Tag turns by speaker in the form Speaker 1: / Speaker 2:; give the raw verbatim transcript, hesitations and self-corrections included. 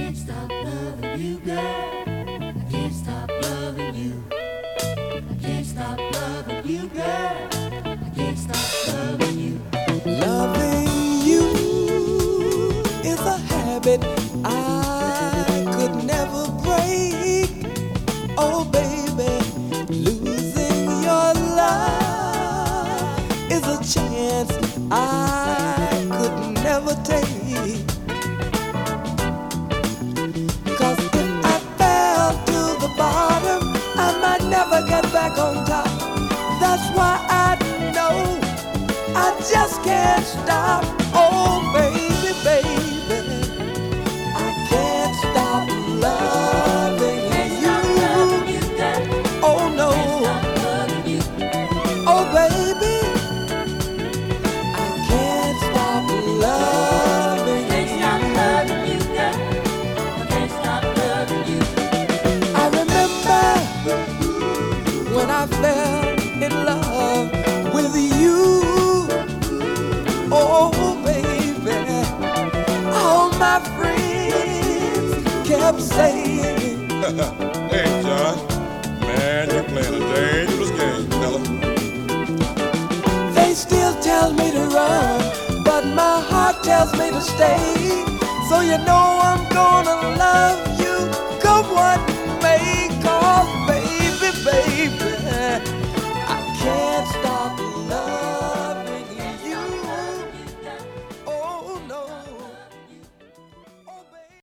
Speaker 1: can't stop loving you, girl. I can't stop loving you. I can't stop loving you, girl. I can't stop loving you.
Speaker 2: Loving you is a habit I could never break. Oh, baby, losing your love is a chance I could never take. 'Cause if I fell to the bottom, I might never get back on top. That's why I know I just can't stop. Oh, baby, baby, I can't stop loving you. Oh, no. Oh, baby, I can't stop loving you. I remember when I fell in love with you. Oh, baby, all my friends kept saying,
Speaker 3: Hey, John, man, you're playing a dangerous game, fella.
Speaker 2: they still tell me to run, but my heart tells me to stay. So you know I'm gonna love you